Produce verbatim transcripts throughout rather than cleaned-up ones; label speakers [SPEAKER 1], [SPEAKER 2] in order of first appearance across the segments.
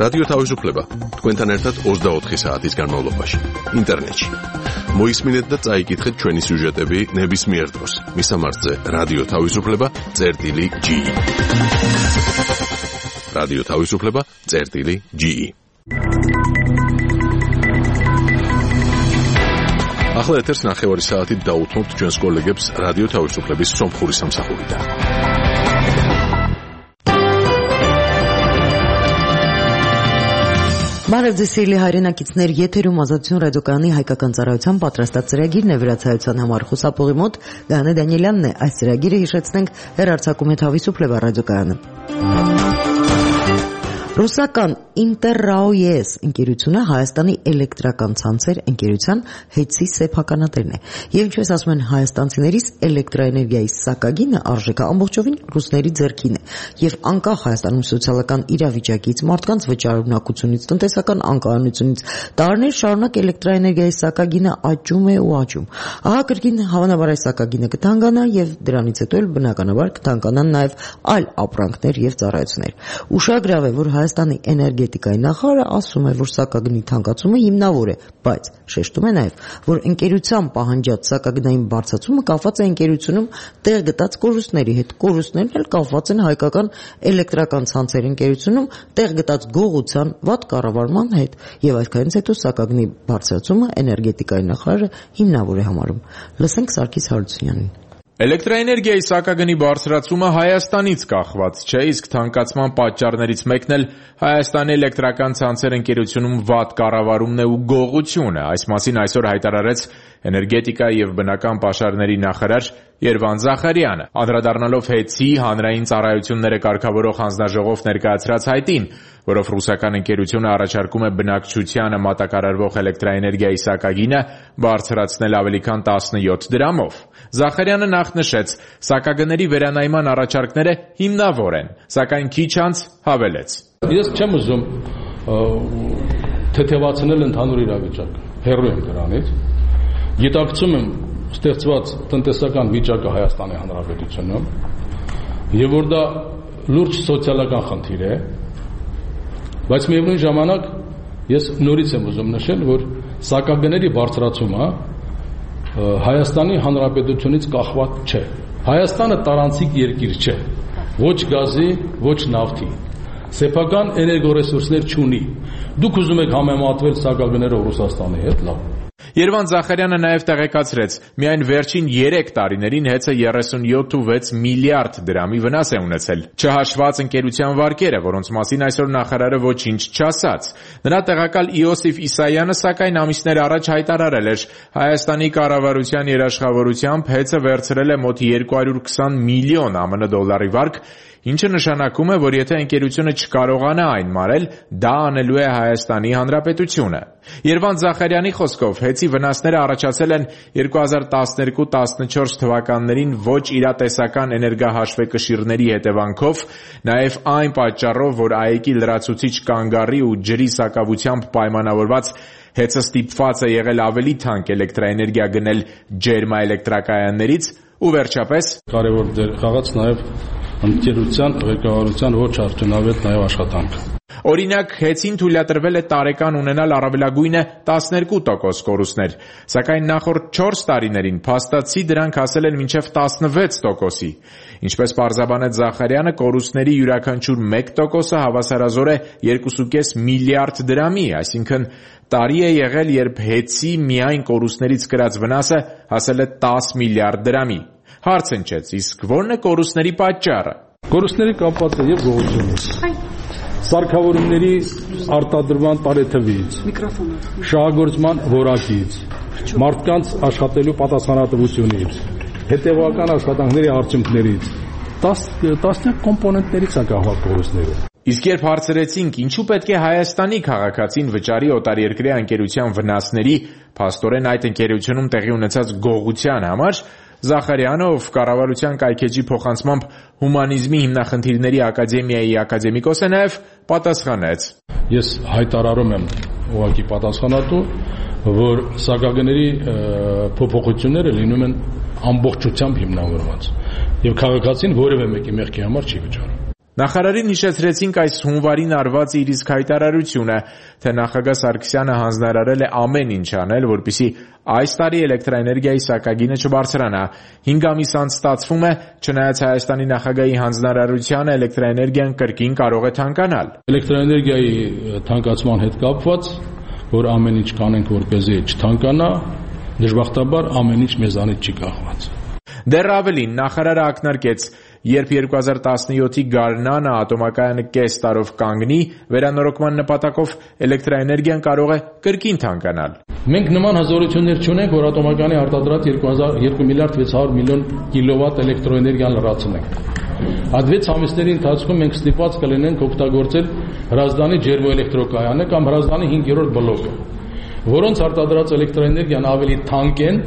[SPEAKER 1] რადიო თავისუფლება თქვენთან ერთად ოცდაოთხი საათის განმავლობაში ინტერნეტში. მოისმინეთ და წაიკითხეთ ჩვენი სიუჟეტები ნებისმიერ დროს. მისამართზე რადიო თავისუფლება წერტილი ჯი ი. რადიო თავისუფლება წერტილი ჯი ი. ახლა ეთერს ნახევარი საათით დაუთმობთ ჩვენს კოლეგებს რადიო თავისუფლების სომხური სამსახურიდან.
[SPEAKER 2] Բարև հայրենակիցներ, եթերում ազատություն ռադիոկայանի հայկական ծառայության պատրաստած ծրագիրն է վրացայության համար խուսափողի մոտ Գանե Դանիելյանն է. Այս ծրագիրը հիշեցնենք հեռարձակում է Თავისუფლება ռադիոկայանը. Ռուսական Interraoes ընկերությունը Հայաստանի էլեկտրական ցանցեր ընկերության հետսի սեփականատերն է։ Եվ ինչպես ասում են հայաստանցիներից, էլեկտրաէներգիայի սակագինը արժեքը ամբողջովին ռուսների ձեռքին է։ Եվ անկախ Հայաստանում սոցիալական իրավիճակից, մարդկանց վճարունակությունից, տնտեսական անկայունությունից տարիներ շարունակ էլեկտրաէներգիայի սակագինը աճում է ու աճում։ Ահա կրկին հավանաբար այս սակագինը կթանկանա եւ դրանից հետո էլ բնականաբար կթանկանան նաեւ այլ ապրանքներ եւ ծառայություններ։ Ուշագրավ է, որ Հայաստանի էներգետիկայի նախարարը ասում է, որ սակագնի թանկացումը հիմնավոր է, բայց շեշտում է նաև, որ ընկերության պահանջած սակագնային բարձրացումը կապված է ընկերությունում տեղ գտած կորուստների հետ։ Կորուստներն էլ կապված են հայկական էլեկտրական ցանցերի ընկերությունում տեղ գտած գողության վատ կառավարման հետ, եւ այսքանից հետո սակագնի բարձրացումը էներգետիկայի նախարարը հիմնավոր է համարում։ Լսենք Սարգիս Հարությունյանին.
[SPEAKER 3] Էլեկտրաէներգիայի սակագնի բարձրացումը Հայաստանից կախված չէ, իսկ թանկացման պատճառներից մեկն էլ Հայաստանի էլեկտրական ցանցեր ընկերությունում վատ կառավարումն է ու գողությունը։ Այս մասին այսօր հայտարարեց էներգետիկա եւ բնական պաշարների նախարար Երվան Զախարյանը, անդրադառնալով հետսի հանրային ծառայությունները կարգավորող հանձնաժողով ներկայացրած հայտին, որով ռուսական ընկերությունը առաջարկում է բնակչությանը մատակարարվող էլեկտրաէներգիայի սակագինը բարձրացնել ավելի քան տասնյոթ դրամով։ Զախարյանը նախ նշեց, սակագների վերանայման առաջարկները հիմնավոր են, սակայն քիչ անց հավելեց.
[SPEAKER 4] Ես չեմ ուզում թեթևացնել ընդհանուր իրավիճակը, հեռու եմ դրանից։ Գիտակցում եմ ստեղծված տնտեսական վիճակը Հայաստանի Հանրապետությունում եւ որ դա լուրջ սոցիալական խնդիր է, բայց միևնույն ժամանակ ես նորից եմ ուզում նշել, որ սակագների բարձրացումը Հայաստանի Հանրապետությունից կախված չէ։ Հայաստանը տարանցիկ երկիր չէ, ոչ գազի, ոչ նավթի, սեփական էներգորեսուրսներ չունի։ Դուք ուզում եք համեմատվել սակագներով Ռուսաստանի հետ, լավ։
[SPEAKER 3] Երվան Զախարյանը նաև տեղեկացրեց, միայն վերջին երեք տարիներին հեծը երեսունյոթ միլիարդ դրամի վնաս է ունեցել, չհաշված ընկերության վարկերը, որոնց մասին այսօր նախարարը ոչինչ չասաց։ Նրա տեղակալ Իոսիֆ Իսայանը սակայն ամիսներ առաջ հայտարարել էր, Հայաստանի կառավարության երաշխավորությամբ հեծը վերցրել է մոտ երկու հարյուր քսան միլիոն ԱՄՆ դոլարի վարկ, ինչը նշանակում է, որ եթե ընկերությունը չկարողանա այն մարել, դա անելու է Հայաստանի Հանրապետությունը։ Երվան Զախարյանի խոսքով հեծի վնասները առաջացել են երկու հազար տասներկու տասնչորս թվականներին ոչ իրատեսական էներգահաշվեկշիռների հետևանքով, նաև այն պատճառով, որ ԱԷԿ-ի լրացուցիչ կանգառի ու ջրի սակավությամբ պայմանավորված հեծը ստիպված է եղել ավելի թանկ էլեկտրաէներգիա գնել ջերմաէլեկտրակայաններից ու վերջապես
[SPEAKER 4] կարևոր դեր խաղաց նաև ընկերության ղեկավարության ոչ արդյունավետ նաև աշխատանքը։
[SPEAKER 3] Օրինակ, հեծին թույլատրվել է տարեկան ունենալ առավելագույնը տասներկու տոկոս կորուստներ, սակայն նախորդ չորս տարիներին փաստացի դրանք հասել են մինչև տասնվեց տոկոսի։ Ինչպես պարզաբանեց Զախարյանը, կորուստների յուրաքանչյուր մեկ տոկոսը հավասարազոր է երկուսուկես միլիարդ դրամի, այսինքն տարի է եղել, երբ հեծի միայն կորուստներից կրած վնասը հասել է տաս միլիարդ դրամի։ Հարց ընչեց, իսկ ո՞րն է կորուստների պատճառը։
[SPEAKER 4] Կորուստների կապված է եւ գողությունից, սարքավորումների արտադրման տարեթվից, շահագործման որակից, մարդկանց աշխատելու պատասխանատվությունից, հետևական աշխատանքների արդյունքներից, տասնյակ կոմպոնենտներից է կախված կորուստները։
[SPEAKER 3] Իսկ երբ հարցրեցինք, ինչու պետք է Հայաստանի քաղաքացին վճարի օտարերկրյա ընկերության վնասների, փաստորեն այդ ընկերությունում տեղի ունեցած գողության համար, Զախարյանը, ով կառավարության կայքեջի փոխանցմամբ հումանիզմի հիմնախնդիրների ակադեմիայի ակադեմիկոս է նաև, պատասխանեց.
[SPEAKER 4] Ես հայտարարում եմ ուղղակի պատասխանատու, որ սակագների փոփոխությունները լինում են ամբողջությամբ հիմնավորված եւ քաղաքացին որևէ մեկի մեղքի համար չի վճարում։
[SPEAKER 3] Նախարարին հիշեցրեցինք այս հունվարին արված իր իսկ հայտարարությունը, թե նախագահ Սարգսյանը հանձնարարել է ամեն ինչ անել, որպեսզի այս տարի էլեկտրաէներգիայի սակագինը չբարձրանա։ Հինգ ամիս անց ստացվում է, չնայած Հայաստանի նախագահի հանձնարարությանը, էլեկտրաէներգիան կրկին կարող է թանկանալ։
[SPEAKER 4] Էլեկտրաէներգիայի թանկացման հետ կապված, որ ամեն ինչ կանենք, որպեսզի չթանկանա, դժբախտաբար ամեն ինչ մեզանից չի կախված։
[SPEAKER 3] Դեռ ավելին, նախարարը ակնարկեց, երբ երկու հազար տասնյոթի գարնանը ատոմակայանը կես տարով կանգնի, վերանորոգման նպատակով էլեկտրաէներգիան կարող է կրկին թանկանալ։
[SPEAKER 4] Մենք նման հզորություններ չունենք, որ ատոմակայանի արտադրած երկու միլիարդ վեց հարյուր միլիոն կիլովատ էլեկտրոէներգիան լրացնենք։ Այդ վեց ամիսների ընթացքում մենք ստիպված կլինենք օգտագործել Հրազդանի ջերմոէլեկտրոկայանը կամ Հրազդանի հինգերորդ բլոկը, որոնց արտադրած էլեկտրոէներգիան ավելի թանկ են,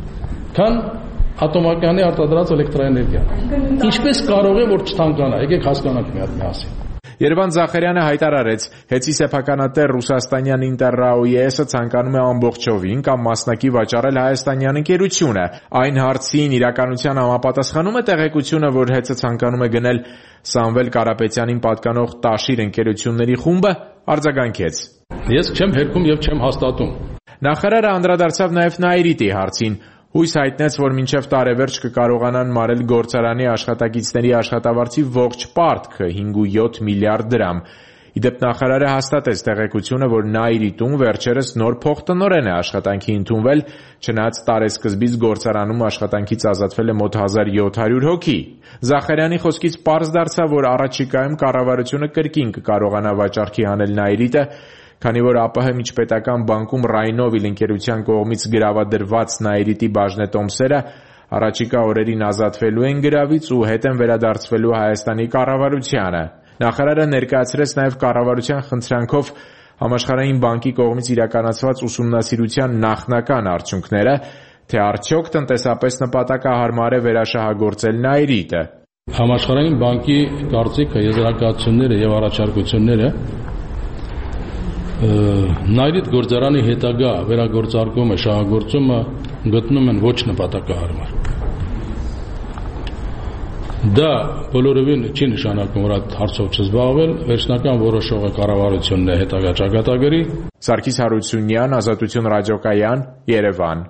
[SPEAKER 4] քան ատոմակայանի արտադրած էլեկտրաէներգիան։ Ինչպես կարող է որ չթանկանա, եկեք հասկանանք մի հատ միասին։
[SPEAKER 3] Երևան Զախարյանը հայտարարեց, հեծի սեփականատեր ռուսաստանյան Ինտերրաուեսը ցանկանում է ամբողջովին կամ մասնակի վաճառել հայաստանյան ընկերությունը։ Այն հարցին իրականության համապատասխանում է տեղեկությունը, որ հեծը ցանկանում է գնել Սամվել Կարապետյանին պատկանող Տաշիր ընկերությունների խումբը, արձագանքեց.
[SPEAKER 4] Ես չեմ հերքում եւ չեմ հաստատում։
[SPEAKER 3] Նախարարը անդրադարձավ նաև Նաիրիտի հարցին։ Հույս հայտնեց, որ մինչև տարեվերջ կկարողանան մարել գործարանի աշխատակիցների աշխատավարձի ողջ պարտքը հինգ ու յոթ միլիարդ դրամ։ Իդեպ նախարարը հաստատեց տեղեկությունը, որ Նաիրիտում վերջերս նոր փոխտնօրեն է աշխատանքի ընդունվել, չնայած տարեսկզբից գործարանում աշխատանքից ազատվել է մոտ հազար յոթ հարյուր հոգի։ Զախարյանի խոսքից պարզ դարձավ, որ առաջիկայում կառավարությունը կրկին կկարողանա վաճառքի հանել Նաիրիտը, քանի որ ԱՊՀ միջպետական բանկում Ռայնովիլ ընկերության կողմից գրավադրված Նաիրիտի բաժնետոմսերը առաջիկա օրերին ազատվելու են գրավից ու հետ են վերադարձվելու Հայաստանի կառավարությանը։ Նախարարը ներկայացրեց նաև կառավարության խնդրանքով Համաշխարհային բանկի կողմից իրականացված ուսումնասիրության նախնական արդյունքները, թե արդյոք տնտեսապես նպատակահարմար է վերաշահագործել Նաիրիտը։
[SPEAKER 4] Համաշխարհային բանկի կարծիքը, եզրակացությունները եւ առաջարկությունները Նաիրիտ գործարանի հետագա վերագործարկումը, շահագործումը գտնում են ոչ նպատակահարմար։ Դա բոլորովին չի նշանակում, որ այդ հարցով չզբաղվել, վերջնական որոշողը կառավարությունն է հետագա ճակատագրի։
[SPEAKER 3] Սարգիս Հարությունյան, Ազատություն ռադիոկայան, Երևան։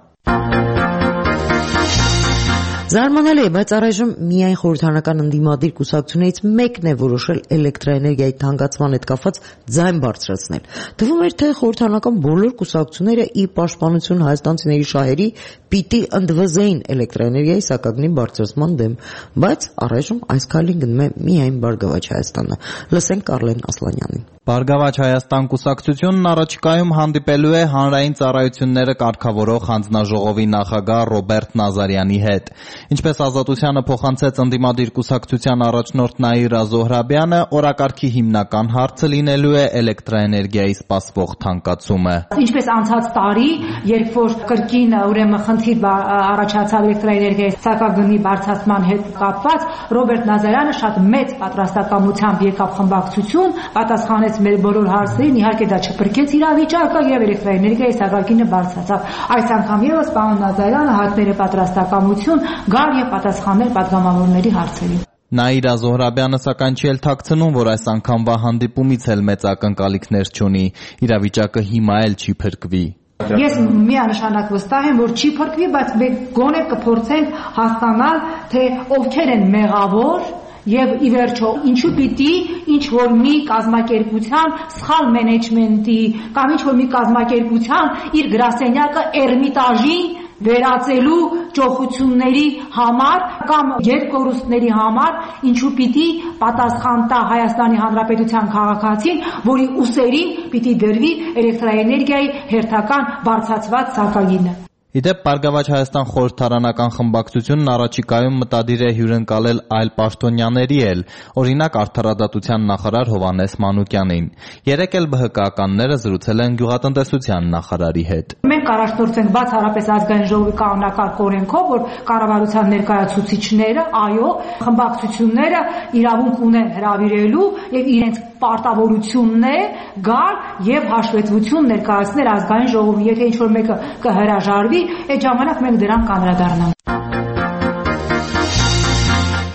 [SPEAKER 2] Զարմանալի է, բայց առայժմ միայն խորհրդարանական ընդդիմադիր կուսակցություններից մեկն է որոշել էլեկտրաէներգիայի թանկացման հետ կապված ձայն բարձրացնել։ Թվում էր, թե խորհրդարանական բոլոր կուսակցությունները ի պաշտպանություն հայաստանցիների շահերի պիտի ընդվզեին էլեկտրաէներգիայի սակագնի բարձրացման դեմ, բայց առայժմ այս քայլին գնում է միայն Բարգավաճ Հայաստանը։ Լսենք Կարլեն Ասլանյանին։
[SPEAKER 5] Բարգավաճ Հայաստան կուսակցությունն առաջիկայում հանդիպելու է հանրային ծառայությունները կարգավորող հանձնաժողովի նախագահ Ռոբերտ Նազարյանի հետ։ Ինչպես Ազատությանը փոխանցեց ընդդիմադիր կուսակցության առաջնորդ Նաիրա Զոհրաբյանը, օրակարգի հիմնական հարցը լինելու է էլեկտրաէներգիայի սպասվող թանկացումը։
[SPEAKER 6] Ինչպես անցած տարի, երբ որ կրկին ուրեմն խնդիր առաջացավ էլեկտրաէներգիայի սակագնի բարձրացման հետ կապված, Ռոբերտ Նազարյանը շատ մեծ պատրաստակամությամբ եկավ խմբակցություն, պատասխանեց մեր բոլոր հարցերին, իհարկե դա չփրկեց իրավիճակը եւ էլեկտրաէներգիայի սակագինը բարձրացավ։ Այս անգամ եւս պարոն Նազարյանը հայտնել է պատրաստակամություն գալ եւ պատասխանել պատգամավորների հարցերին։
[SPEAKER 5] Նաիրա Զոհրաբյանը սակայն չի էլ թաքցնում, որ այս անգամվա հանդիպումից էլ մեծ ակնկալիքներ չունի։ Իրավիճակը հիմա էլ չի փրկվի։
[SPEAKER 6] Ես միանշանակ վստահ եմ, որ չի փրկվի, բայց մենք գոնե կփորձենք հասկանալ, թե ովքեր են մեղավոր եւ ի վերջո ինչու պիտի ինչ որ մի կազմակերպության սխալ մենեջմենտի կամ ինչ որ մի կազմակերպության իր գրասենյակը Էրմիտաժի վերածելու ճոխությունների համար կամ երկկորուստների համար ինչու պիտի պատասխան տա Հայաստանի Հանրապետության քաղաքացին, որի ուսերին պիտի դրվի էլեկտրաէներգիայի հերթական բարձրացված սակագինը։
[SPEAKER 5] Իդեպ Բարգավաճ Հայաստան խորհրդարանական խմբակցությունն առաջիկայում մտադիր է հյուրընկալել այլ պաշտոնյաների էլ, օրինակ Արդարադատության նախարար Հովհաննես Մանուկյանին։ Երեկ էլ ԲՀԿ-ականները զրուցել են գյուղատնտեսության նախարարի հետ։
[SPEAKER 6] Մենք առաջնորդենք բացառապես ազգային ժողովի կանոնակարգ օրենքով, որ կառավարության ներկայացուցիչները, այո, խմբակցությունները իրավունք ունեն հրավիրելու եւ իրենց պարտավորությունն է գալ եւ հաշվետվություն ներկայացնել ազգային ժողովին, եթե ինչ որ մեկը կհրաժարվի, այդ ժամանակ մենք դրան կանդրադառնանք։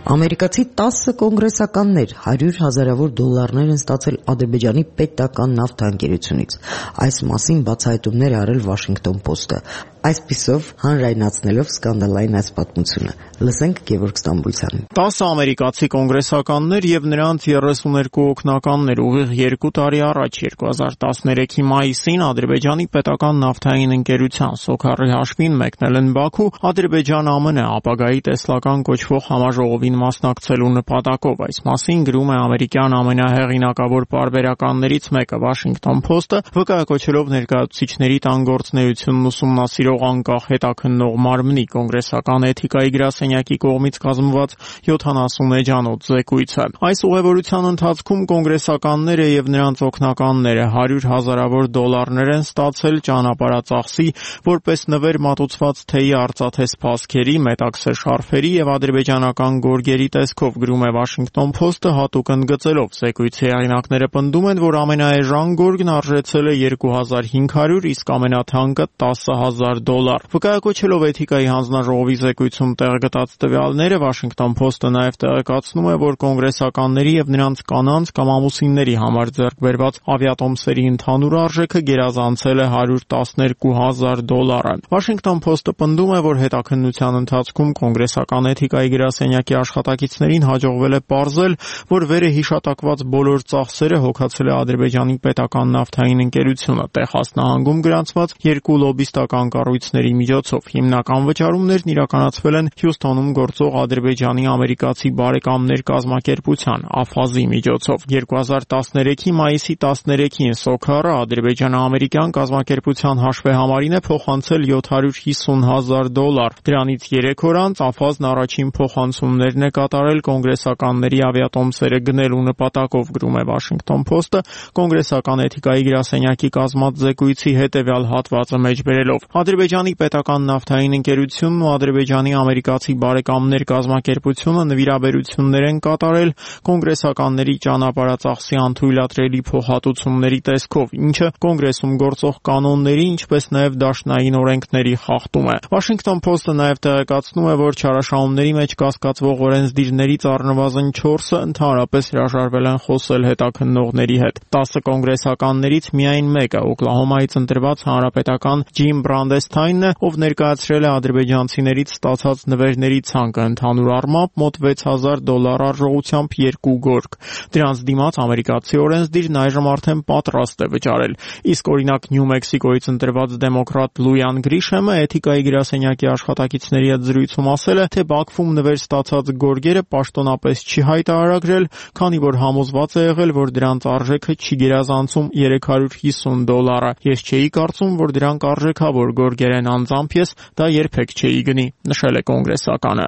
[SPEAKER 2] Ամերիկացի տասը կոնգրեսականներ հարյուր հազարավոր դոլարներ են ստացել Ադրբեջանի պետական նավթանկերությունից։ Այս մասին բացահայտումներ է արել Washington Post-ը, այսպիսով հանրայնացնելով սկանդալային այս պատմությունը։ Լսենք Գևորգ Ստամբուլցյանին։
[SPEAKER 7] տասը ամերիկացի կոնգրեսականներ եւ նրանց երեսուներկու օգնականներ ուղիղ երկու տարի առաջ երկու հազար տասներեքի մայիսին Ադրբեջանի պետական նավթային ընկերության Սոքարի հաշվին մեկնել են Բաքու Ադրբեջան-ԱՄՆ ապագայի տեսլական կոչվող համաժողովին մասնակցելու նպատակով։ Այս մասին գրում է ամերիկյան ամենահեղինակավոր պարբերականներից մեկը Washington Post-ը, վկայակոչելով ներկայացուցիչների տան գործունեությունն ուսումնասիրող անկախ հետաքննող մարմնի կոնգրեսական էթիկայի գրասենյակի կողմից կազմված յոթանասուն էջանոց զեկույցը։ Այս ուղևորության ընթացքում կոնգրեսականները եւ նրանց օգնականները հարյուր հազարավոր դոլարներ են ստացել ճանապարհածախսի, որպես նվեր մատուցված թեյի արծաթե սփասքերի, մետաքսե շարֆերի եւ ադրբեջանական գորգերի տեսքով, գրում է Washington Post-ը հատուկ ընդգծելով։ Զեկույցի հեղինակները պնդում են, որ ամենաէժան գորգն արժեցել է երկու հազար հինգ հարյուր, իսկ ամենաթանկը տասը հազար դոլար։ Վկայակոչելով էթիկայի հանձնաժողովի զեկույցում տեղգտած տվյալները, Washington Post-ը նաև տեղեկացնում է, որ կոնգրեսականների եւ նրանց կանանց կամ ամուսինների համար ձեռք բերված ավիատոմսերի ընդհանուր արժեքը գերազանցել է հարյուր տասներկու հազար դոլարը։ Washington Post-ը պնդում է, որ հետաքննության ընթացքում կոնգրեսական էթիկայի գրասենյակի աշխատակիցներին հաջողվել է պարզել, որ վերը հիշատակված բոլոր ծախսերը հոգացել է Ադրբեջանի պետական նավթային ընկերությունը Տեխաս նահանգում գրանցված երկու լոբիստական կառույցների միջոցով։ Հիմնական վճարումներն իրականացվել են Հյուսթոնում գործող Ադրբեջանի ամերիկացի բարեկամներ կազմակերպության Աֆազի միջոցով։ երկու հազար տասներեքի մայիսի տասներեքին Սոքարը ադրբեջանա-ամերիկյան կազմակերպության հաշվեհամարին է փոխանցել յոթ հարյուր հիսուն հազար դոլար։ Դրանից երեք օր անց Աֆազն առաջին փոխանցումներն է կատարել կոնգրեսականների ավիատոմսերը գնելու նպատակով, գրում է Washington Post-ը, կոնգրեսական էթիկայի գրասենյակի կազմած զեկույցի հետևյալ հատվածը մեջբերելով։ Ադրբեջանի պետական նավթային ընկերությունն ու Ադրբեջանի ամերիկացի բարեկամներ կազմակերպությունը նվիրաբերություններ են կատարել կոնգրեսականների ճանապարհածախսի անթույլատրելի փոխհատուցումների տեսքով, ինչը կոնգրեսում գործող կանոնների, ինչպես նաև դաշնային օրենքների խախտում է։ Washington Post-ը նաև տեղեկացնում է, որ չարաշահումների մեջ կասկածվող օրենսդիրներից առնվազն չորսը ընդհանրապես հրաժարվել են խոսել հետաքննողների հետ։ տասը կոնգրեսականներից միայն մեկը, Օկլահոմայից ընտրված հանրապետական Ջիմ Բրանդեսթայնն է, ով ներկայացրել է ադրբեջանցիներից ստացած նվերների ցանկը, ընդհանուր առմամբ մոտ վեց հազար դոլար արժողությամբ երկու գորգ։ Դրանց դիմաց ամերիկացի օրենսդիրն այժմ արդեն պատրաստ է վճարել։ Իսկ օրինակ Նյու Մեքսիկոյից ընտրված դեմոկրատ Լույան Գրիշեմը էթիկայի գրասենյակի աշխատակիցների հետ զրույցում ասել է, թե Բաքվում նվեր ստացած գորգերը պաշտոնապես չի հայտարարագրել, քանի որ համոզված է եղել, որ դրանց արժեքը չի գերազանցում երեք հարյուր հիսուն դոլարը։ Ես չէի կարծում, որ դրանք արժեքավոր գորգեր են, անձամբ ես դա երբեք չէի գնի, նշել է կոնգրեսականը։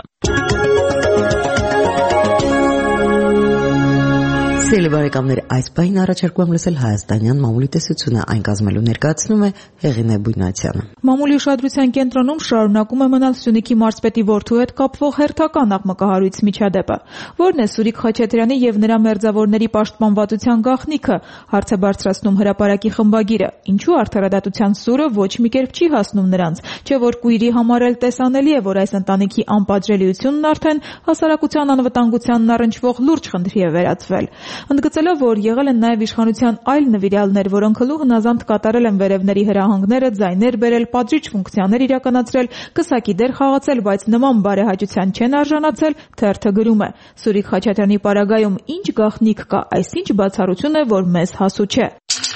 [SPEAKER 2] Սիրելի բարեկամներ, այս պահին առաջարկում եմ լսել հայաստանյան մամուլի տեսությունը, այն կազմելու ներկայացնում է Հեղինե Բույնացյանը։
[SPEAKER 8] Մամուլի ուշադրության կենտրոնում շարունակում է մնալ Սյունիքի մարզպետի որդու հետ կապվող հերթական աղմկահարույց միջադեպը, որն է Սուրիկ Խաչատրյանի եւ նրա մերձավորների պաշտպանվածության գաղտնիքը, հարց է բարձրացնում հրապարակի խմբագիրը։ Ինչու արդարադատության սուրը ոչ մի կերպ չի հասնում նրանց, չէ որ կույրի համար էլ տեսանելի է, որ այս ընտանիքի անպատժելիությունն արդեն հասարակության անվտանգությանն առնչվող լուրջ խնդրի է վերածվել։ Ընդգծելով, որ եղել են նաև իշխանության այլ նվիրյալներ, որոնք հլու հնազանդ կատարել են վերևների հրահանգները, ձայներ բերել, պատժիչ ֆունկցիաներ իրականացրել, կսակի դեր խաղացել, բայց նման բարեհաճության չեն արժանացել, թերթը գրում է. Սուրիկ Խաչատրյանի պարագայում ինչ գաղտնիք կա, այսինչ բացառություն է, որ մեզ հասու չէ։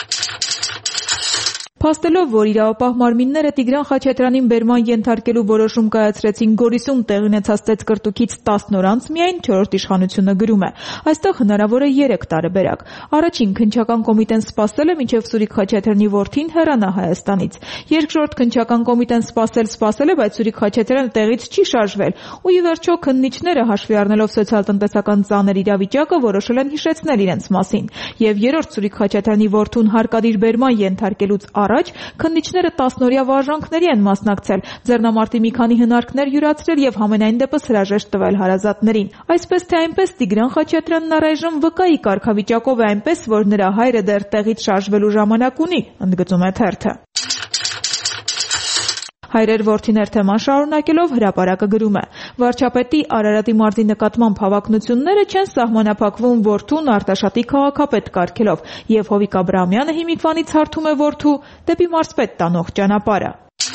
[SPEAKER 8] Փաստելով, որ իրավապահ մարմինները Տիգրան Խաչատրյանին բերման ենթարկելու որոշում կայացրեցին Գորիսում տեղի ունեցած ծեծկրտուքից տասն օր անց միայն չորրորդ իշխանությունը գրում է. այստեղ հնարավոր է երեք տարբերակ։ Առաջին քննչական կոմիտեն սպասել է, մինչև Սուրիկ Խաչատրյանի որդին հեռանա Հայաստանից։ Երկրորդ քննչական կոմիտեն սպասել-սպասել է, բայց Սուրիկ Խաչատրյանը տեղից չի շարժվել, ու ի վերջո քննիչները, հաշվի առնելով սոցիալ-տնտեսական ծանր իրավիճակը, որոշել են հիշեցնել իրենց մասին։ Եվ երրորդ Սուրիկ Խաչատրյանի որդուն հարկադիր բերման ենթարկելուց առաջ քննիչները տասնօրյա վարժանքների են մասնակցել, ձեռնամարտի մի քանի հնարքներ յուրացրել եւ համենայն դեպս հրաժեշտ տվել հարազատներին։ Այսպես թե այնպես Տիգրան Խաչատրյանն առայժմ վկայի կարգավիճակով է, այնպես որ նրա հայրը դեռ տեղից շարժվելու ժամանակ ունի, ընդգծում է թերթը։ Հայրեր որդիներ թեման շարունակելով հրապարակը գրում է. Վարչապետի Արարատի մարզի նկատմամբ հավակնությունները չեն սահմանափակվում որդուն Արտաշատի քաղաքապետ կարգելով, եւ Հովիկ Աբրահամյանը հիմիկվանից հարթում է որդու դեպի մարզպետ տանող ճանապարհը։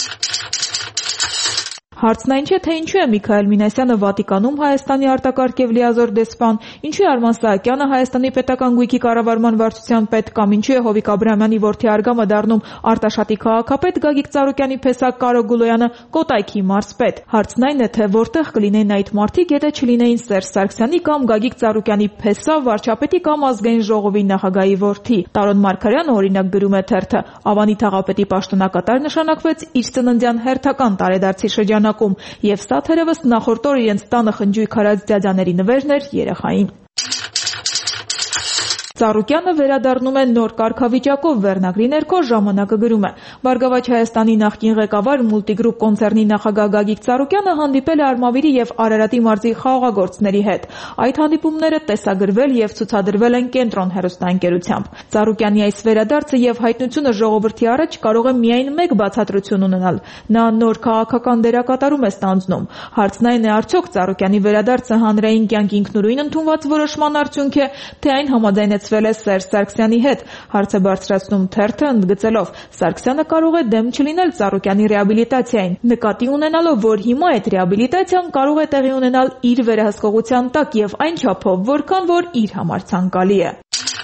[SPEAKER 8] Հարցն այն չէ, թե ինչու է Միքայել Մինասյանը Վատիկանում Հայաստանի արտակարգ եւ լիազոր դեսպան, ինչու է Արման Սահակյանը Հայաստանի պետական գույքի կառավարման վարչության պետ կամ ինչու է Հովիկ Աբրահամյանի որդի Արգամը դառնում Արտաշատի քաղաքապետ, Գագիկ Ծառուկյանի փեսակ Կարո Գուլոյանը Կոտայքի մարզպետ։ Հարցն այն է, թե որտեղ կլինեին այդ մարդիկ, եթե չլինեին Սերժ Սարգսյանի կամ Գագիկ Ծառուկյանի փեսա վարչապետի կամ ազգային ժողովի նախագահի որդի։ Տարոն Մարգարյանը օրինակ գրում է թերթը. Ավանի թաղապետի պաշտոնակատար նշանակվեց իր ծննդյան հերթական տարեդարձի շրջան եւ սա թերևս նախորդ օր իրենց տանը խնջույք հարած դյադաների նվերն էր երեխային։ Ծառուկյանը վերադառնում է նոր կարգավիճակով վերնագրի ներքո ժամանակը գրում է. Բարգավաճ Հայաստանի նախկին ղեկավար Մուլտիգրուպ կոնցեռնի նախագահ Գագիկ Ծառուկյանը հանդիպել է Արմավիրի եւ Արարատի մարզի խաղաղագործների հետ։ Այդ հանդիպումները տեսագրվել եւ ցուցադրվել են Կենտրոն հեռուստաընկերությամբ։ Ծառուկյանի այս վերադարձը եւ հայտնությունը ժողովրդի առաջ կարող է միայն մեկ բացատրություն ունենալ. նա նոր քաղաքական դերակատարում է ստանձնում։ Հարցն այն է, արդյոք Ծառուկյանի վերադարձը հանրային կյանքի ինքնուրույն ընդունված որոշման արդյունք է, թե այն համաձայնեց ել է Սերժ Սարգսյանի հետ, հարց է բարձրացնում թերթը ընդգծելով. Սարգսյանը կարող է դեմ չլինել Ծառուկյանի ռեաբիլիտացիային, նկատի ունենալով, որ հիմա այդ ռեաբիլիտացիան կարող է տեղի ունենալ իր վերահսկողության տակ եւ այն չափով, որքան որ իր համար ցանկալի է։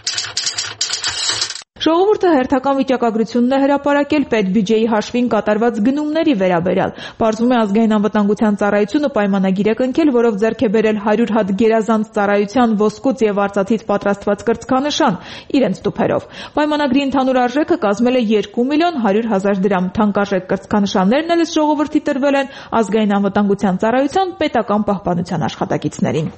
[SPEAKER 8] Ժողովուրդը հերթական վիճակագրությունն է հրապարակել պետբյուջեի հաշվին կատարված գնումների վերաբերյալ։ Պարզվում է ազգային անվտանգության ծառայությունը պայմանագիր է կնքել, որով ձեռք է բերել հարյուր հատ գերազանց ծառայության ոսկուց եւ արծաթից պատրաստված կրծքանշան իրենց տուփերով։ Պայմանագրի ընդհանուր արժեքը կազմել է երկու միլիոն հարյուր հազար դրամ։ Թանկարժեք կրծքանշաններն էլ ժողովրդի տրվել են ազգային անվտանգության ծառայության պետական պահպանության աշխատակիցներին։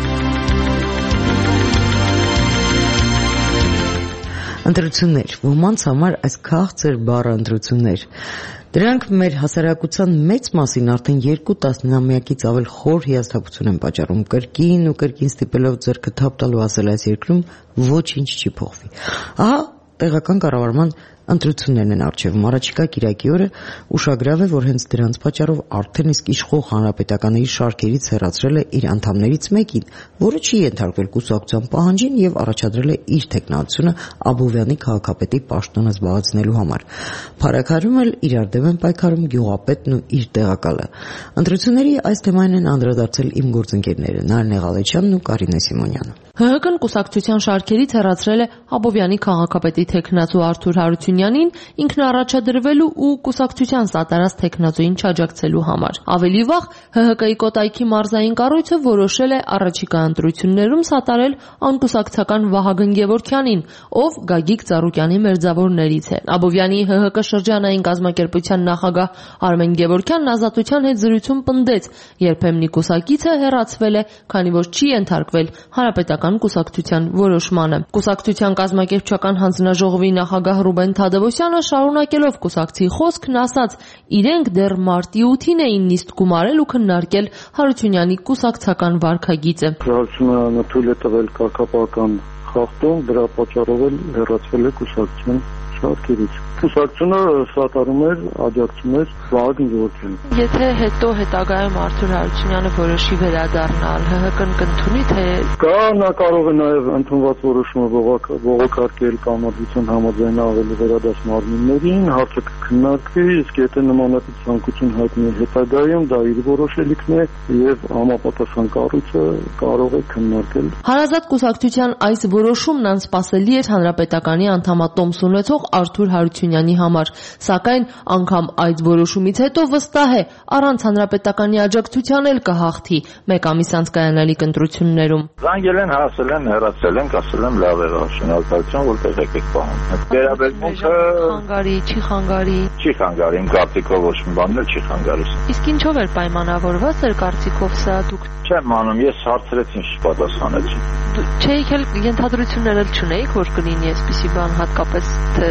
[SPEAKER 2] Ընտրություններ, ոմանց համար այս քաղցր բառը ընտրություններ։ Դրանք մեր հասարակության մեծ մասին արդեն երկու տասնամյակից ավել խոր հիասթափություն են պատճառում։ Կրկին ու կրկին ստիպելով ձեռքը թափ տալու ասել այս երկրում ոչինչ չի փոխվի։ Ահա տեղական կառավարման ընտրություններն են առջևում։ Առաջիկա կիրակի օրը ուշագրավ է, որ հենց դրանց պատճառով արդեն իսկ իշխող հանրապետականների շարքերից հեռացրել է իր անդամներից մեկին, որը չի ենթարկվել կուսակցության պահանջին եւ առաջադրել է իր թեկնածությունը Աբովյանի քաղաքապետի պաշտոնը զբաղեցնելու համար։ Փարաքարում էլ իրար դեմ են պայքարում գյուղապետն ու իր տեղակալը։ Ընտրությունների այս թեմային են անդրադարձել իմ գործընկերները Նարինե Ղալեչյանն ու Կարինե Սիմոնյանը։
[SPEAKER 9] ՀՀԿ-ն կուսակցության շարքերից հեռացրել է Աբովյանի քաղաքապետի թեկնածու Արթուր Հարությունյանին ինքնաառաջադրվելու ու կուսակցության սատարած թեկնածուին չաջակցելու համար։ Ավելի վաղ ՀՀԿ-ի Կոտայքի մարզային կառույցը որոշել է առաջիկա ընտրություններում սատարել անկուսակցական Վահագն Գևորգյանին, ով Գագիկ Ծառուկյանի մերձավորներից է։ Աբովյանի ՀՀԿ շրջանային կազմակերպության նախագահ Արմեն Գևորգյանն Ազատության հետ զրույցում պնդեց, երբեմնի կուսակիցը հեռացվել է, քանի որ չի ենթարկվել հանրապետական կուսակցության որոշմանը։ Կուսակցության կազմակերպչական հանձնաժողովի նախագահ Ռուբեն Թադևոսյանը շարունակելով կուսակցի խոսքն ասաց. իրենք դեռ մարտի ութին էին նիստ գումարել ու քննարկել Հարությունյանի կուսակցական վարքագիծը։
[SPEAKER 10] Հարությունյանը թույլ է տվել կարգապահական խախտում, դրա պատճառով էլ հեռացվել է կուսակցության շարքերից։ Կուսակցությունը սատարում էր, աջակցում էր Վահագն Գևորգյանին։ Եթե
[SPEAKER 9] հետո հետագայում Արթուր Հարությունյանը որոշի վերադառնալ, ՀՀԿ-ն կընդունի, թե
[SPEAKER 10] կա նա կարող է նաև ընդունված որոշումը բողոքարկել կամադրության համաձայնավելու վերադարձ մարմիններին, հարցը կքննարկվի, իսկ եթե նմանատիպ ցանկություն հայտնի հետագայում, դա իր որոշելիքն է եւ համապատասխան կառույցը կարող է քննարկել։
[SPEAKER 9] Հարազատ կուսակցության այս որոշումն անսպասելի էր հանրապետականի անդամատոմս ունեցող Արթուր Հարությունյանի համար, սակայն անգամ այդ որոշումից հետո վստահ է, առանց հանրապետականի աջակցության էլ կհաղթի մեկ ամիս անց կայանալիք ընտրություններում։
[SPEAKER 11] Զանգել են, հասել են, հեռացել են, ասել եմ լավ է, շնորհակալություն, որտեղ եք պահում։ Վերաբերմունքը
[SPEAKER 9] խանգարի, չի խանգարի։
[SPEAKER 11] Չի խանգարի, իմ կարծիքով ոչ մի բան էլ չի խանգարի։
[SPEAKER 9] Իսկ ինչով էր պայմանավորված էր կարծիքով սա դուք։
[SPEAKER 11] Չեմ անում, ես հարցրեցի, ինչ պատասխանեցի։
[SPEAKER 9] Չէիք էլ ենթադրություններ էլ չունեիք, որ կլինի այսպիսի բան, հատկապես թե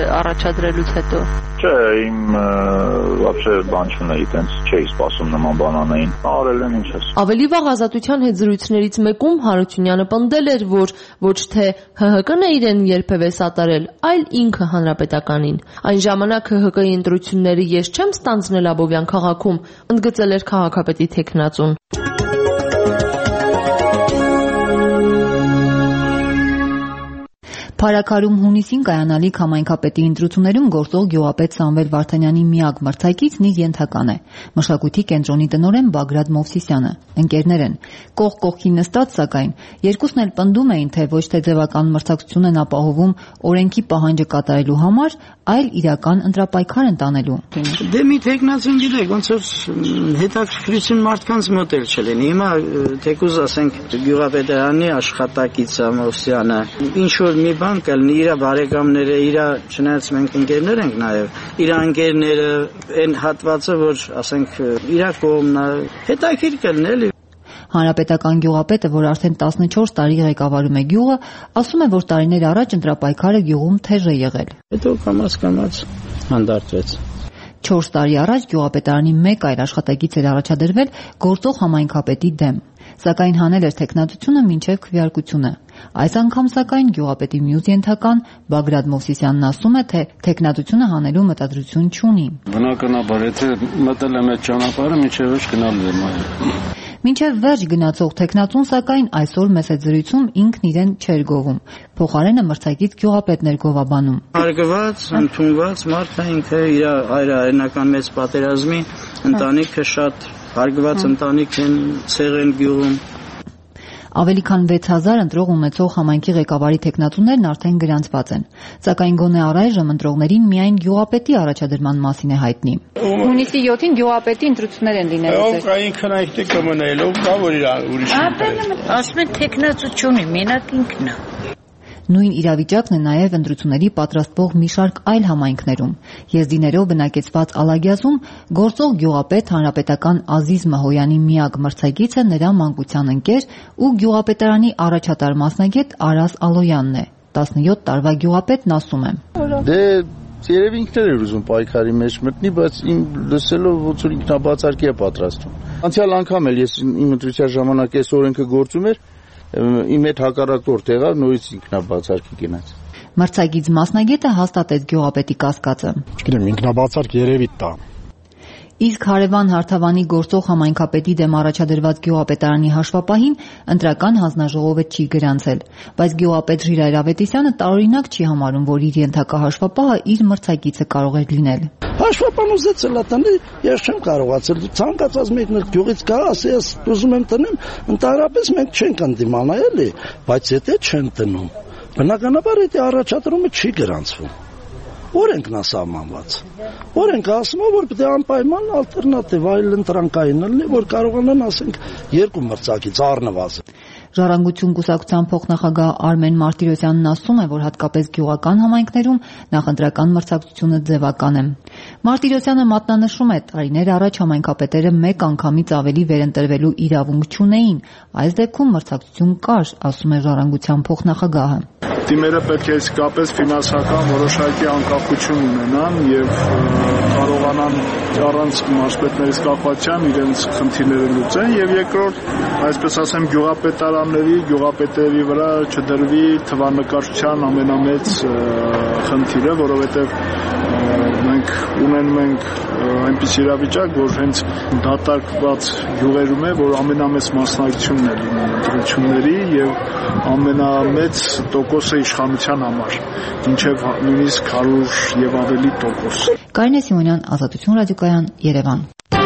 [SPEAKER 9] առաջադրելուց հետո։
[SPEAKER 11] Չէ, իմ вообще բան չունեի, տենց չէի սպասում նման բանանային։ Արել են ինչ ես։
[SPEAKER 9] Ավելի վաղ Ազատության հետ զրույցներից մեկում Հարությունյանը պնդել էր, որ ոչ թե Հ Հ Կն է իրեն երբևէ սատարել, այլ ինքը հանրապետականին։ Այն ժամանակ Հ Հ Կի ընտրությունները ես չեմ ստանձնել Աբովյան քաղաքում, ընդգծել էր քաղաքապետի թեկնածուն։ Փարաքարում հունիսին կայանալիք համայնքապետի ընտրություններում գործող գյուղապետ Սամվել Վարդանյանի միակ մրցակիցն իր ենթական է։ Մշակույթի կենտրոնի տնօրեն Բագրատ Մովսիսյանը։ Ընկերներ են։ Կողք կողքի նստած, սակայն երկուսն էլ պնդում էին, թե ոչ թե ձևական մրցակցություն են ապահովում օրենքի պահանջը կատարելու համար, այլ իրական ընտրապայքար են տանելու։
[SPEAKER 12] Դե մի թեկնածուն գիտեք, ոնց որ հետաքրքրություն մարդկանց մոտ էլ չլինի։ Հիմա թեկուզ ասենք գյուղապետարանի աշխատակիցը Մովսյանը ինչ որ մի բան կլինի, իր բարեկամները, իր չնայած մենք ընկերներ ենք նաև, իր ընկերները, այն հատվածը, որ ասենք իր կողմն է, հետաքրքիր կլինի էլի։
[SPEAKER 9] Հանրապետական գյուղապետը, որ արդեն տասնչորս տարի ղեկավարում է գյուղը, ասում է, որ տարիներ առաջ ընտրապայքարը գյուղում թեժ է եղել։
[SPEAKER 12] Հետո կամաց-կամաց հանդարտվեց։
[SPEAKER 9] Չորս տարի առաջ գյուղապետարանի մեկ այլ աշխատակից էր առաջադրվել գործող համայնքապետի դեմ, սակայն հանել էր թեկնածությունը մինչև քվեարկությունը։ Այս անգամ սակայն գյուղապետի մյուս ենթական Բագրատ Մովսիսյանն ասում է, թե թեկնածությունը հանելու մտադրություն չունի։
[SPEAKER 4] Բնականաբար, եթե մտել եմ այդ ճանապարհը, մինչև վերջ գնալու եմ այո։
[SPEAKER 9] Մինչև վերջ գնացող թեկնածուն սակայն այսօր մեծ զրույցում ինքն իրեն չէր գովում։ Փոխարենը մրցակից գյուղապետներ գովաբանում։
[SPEAKER 12] Հարգված, ընդունված մարդը ինքը իր հայրենական մեծ պատերազմի ընտանիքը շատ հարգված ընտանիք են, ցեղեն գյուղում։
[SPEAKER 9] Ավելի քան վեց հազար ընտրող ունեցող համայնքի ղեկավարի թեկնածուներն արդեն գրանցված են, սակայն գոնե առայժմ ընտրողներին միայն գյուղապետի առաջադրման մասին է հայտնի։
[SPEAKER 13] Հունիսի յոթին գյուղապետի ընտրություններ են լինելու։
[SPEAKER 12] Ով կա ինքն այդտեղ կմնալ, ով կա որ իր ուրիշ։
[SPEAKER 13] Ասում են թեկնածություն ունի, մենակ ինքն է։
[SPEAKER 9] Նույն իրավիճակն է նաև ընտրությունների պատրաստվող մի շարք այլ համայնքներում։ Եզդիներով բնակեցված Ալագյազում գործող գյուղապետ հանրապետական Ազիզ Մահոյանի միակ մրցակիցը նրա մանկության ընկեր ու գյուղապետարանի առաջատար մասնագետ Արաս Ալոյանն է։ տասնյոթ տարվա գյուղապետն ասում է.
[SPEAKER 14] Դե երևի ինքն էր ուզում պայքարի մեջ մտնի, բայց իմ լսելով ոնց որ ինքնաբացարկի է պատրաստում։ Անցյալ անգամ էլ ես իմ ընտրության ժամանակ այս օրենքը գործում էր, իմ հետ հակառակորդ եղավ, նորից ինքնաբացարկի գնաց։
[SPEAKER 9] Մրցակից մասնագետը հաստատեց գյուղապետի կասկածը։
[SPEAKER 15] Չգիտեմ, ինքնաբացարկ երևի տա։
[SPEAKER 9] Իսկ Հարևան Հարթավանի գործող համայնքապետի դեմ առաջադրված գյուղապետարանի հաշվապահին ընտրական հանձնաժողովը չի գրանցել, բայց գյուղապետ Ժիրայր Ավետիսյանը տարօրինակ չի համարում, որ իր ենթակա հաշվապահը իր մրցակիցը կարող էր լինել։
[SPEAKER 12] Հաշվապահն ուզեցել է տնել, ես չեմ կարողացել։ Ցանկացած մեկն էլ գյուղից գա, ասի, ես ուզում եմ տնեմ, ընդհանրապես մենք չենք ընդդիմանա էլի, բայց եթե չեն տնում, բնականաբար այդ առաջադրումը չի գրանցվում։ Օրենքն է սահմանված։ Օրենքը ասում է, որ պետք է անպայման ալտերնատիվ այլ ընտրանքային լինի, որ կարողանան, ասենք, երկու մրցակից առնվազն։
[SPEAKER 9] Ժառանգություն կուսակցության փոխնախագահ Արմեն Մարտիրոսյանն ասում է, որ հատկապես գյուղական համայնքներում նախընտրական մրցակցությունը ձևական է։ Մարտիրոսյանը մատնանշում է, տարիներ առաջ համայնքապետերը մեկ անգամից ավելի վերընտրվելու իրավունք չունեին, այս դեպքում մրցակցություն կար, ասում է Ժառանգության փոխնախագահը։
[SPEAKER 16] Թիմերը պետք է իսկապես ֆինանսական որոշակի անկախություն ունենան եւ կարողանան առանց մարզպետներից կապվածության իրենց խնդիրները լուծեն եւ երկրորդ, այսպես ասեմ, գյուղապետարանների, գյուղապետերի վրա չդրվի թվանկարչության ամենամեծ խնդիրը, որովհետեւ մենք ունենում ենք այնպես իրավիճակ, որ հենց դատարկված գյուղերում է, որ ամենամեծ մասնակցությունն է լինում ընտրությունների եւ ամենամեծ տոկոսը իշխանության համար, ինչեւ նույնիսկ հարյուր եւ ավելի տոկոս։
[SPEAKER 9] Կարինե Սիմոնյան, Ազատություն ռադիոկայան, Երևան։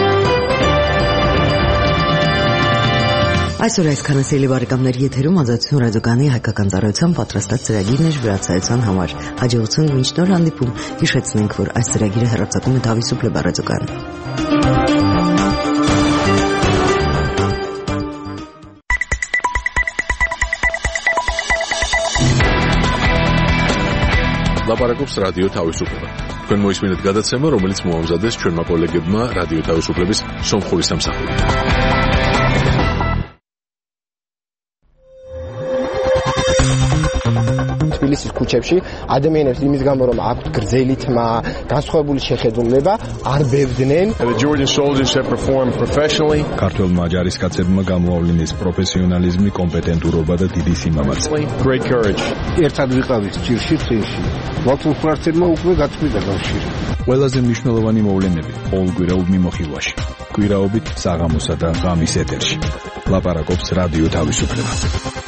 [SPEAKER 2] Այսօր այսքանը սիրելի բարեկամներ, եթերում Ազատություն ռադիոկայանի հայկական ծառայության պատրաստած ծրագիրն էր վրացայության համար։ Հաջողություն մինչ նոր հանդիպում։ Հիշեցնենք, որ այս ծրագիրը հեռարձակում է Թավիսուպլե ռադիոկայանը։
[SPEAKER 1] Լապարակոպս ռադիո Թավիսուպլե։ Քան մոյսմինդ գադացեմը, რომელიც մոամզադես չորմապոլեգդմա ռադիո Թավիսուպլեբիս սոմխորի սամսախորի։
[SPEAKER 17] თბილისის ქუჩებში ადამიანებს იმის გამო რომ აქვთ გრძელი თმა, განსხვავებული შეხედულება, არ ბევდნენ.
[SPEAKER 18] The Georgian soldiers have performed professionally.
[SPEAKER 19] ქართველმა ჯარისკაცებმა გამოავლინეს პროფესიონალიზმი, კომპეტენტურობა და დიდი სიმამაცე.
[SPEAKER 18] Great courage.
[SPEAKER 20] ერთად ვიყავით ჭირში წინში. მათულ ფრთებმა უკვე გაწყვიტა კავშირი.
[SPEAKER 19] ყველაზე მნიშვნელოვანი მოვლენები ყოველკვირეულ მიმოხილვაში. კვირაობით საღამოსა და ღამის ეთერში. ლაპარაკობს რადიო თავისუფლება.